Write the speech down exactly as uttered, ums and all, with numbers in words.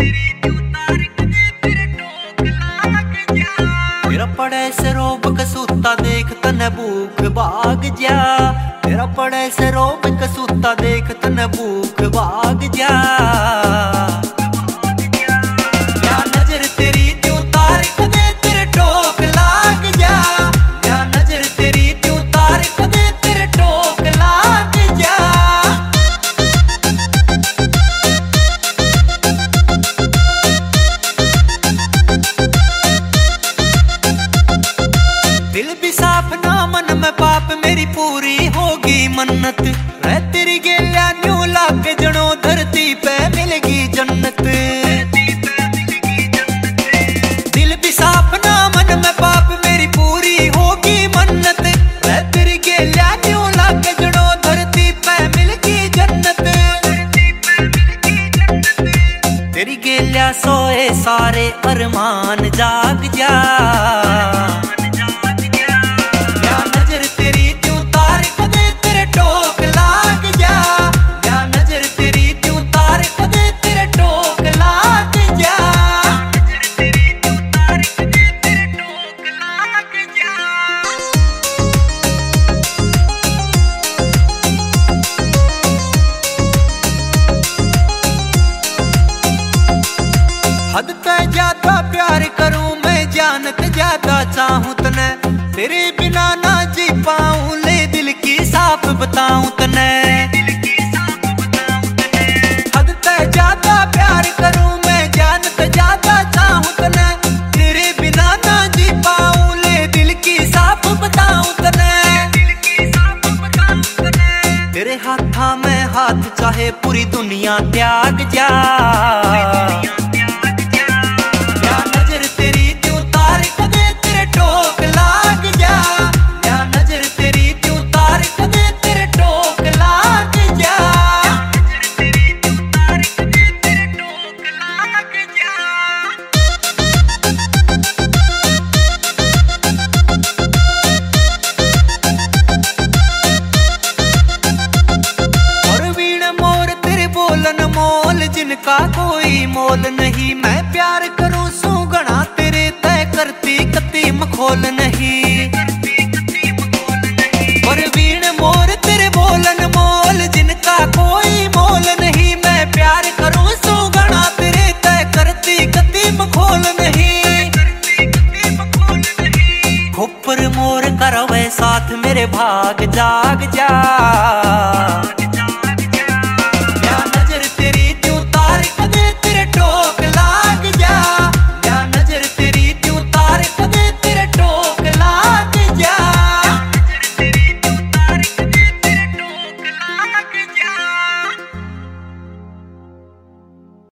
तेरा पड़े से रोब कसूता देख तने भूख भाग जा। तेरा पड़े से रोब कसूता देख तने भूख भाग जा। या नजर तेरी त्यों तारीख दे तेरे टोक लाग जा। या नजर तेरी त्यों तारीख दे तेरे टोक लाग जा। दिल भी साफ ना मन में पाप मेरी पूरी होगी मन्नत। रह तेरी गेल्या न्यू लाग जनो धरती पे मिलेगी जन्नत। दिल भी साफ ना मन में पाप मेरी पूरी होगी मन्नत। रह तेरी गेल्या न्यू लाग जनो धरती पे मिलेगी जन्नत। तेरी गेल्या सोए सारे अरमान जाग जा। हद ते ज्यादा प्यार करूं मैं जानत ज्यादा चाहूं तने। तेरे बिना ना जी पाऊं ले दिल की साफ बताऊं तने। हद ते ज्यादा प्यार करूं मैं जानत ज्यादा चाहूं तने। तेरे बिना ना जी पाऊं ले दिल की साफ बताऊं तने। तेरे हाथा में हाथ चाहे पूरी दुनिया त्याग जा। जिनका कोई मोल नहीं मैं प्यार करूं सू गणा तेरे तय करती कती मखोल नहीं। परवीन मोर तेरे बोलन मोल जिनका कोई मोल नहीं। मैं प्यार करूं सू गणा तेरे तय करती कती मखोल नहीं। खोपर मोर करवे साथ मेरे भाग जाग जा।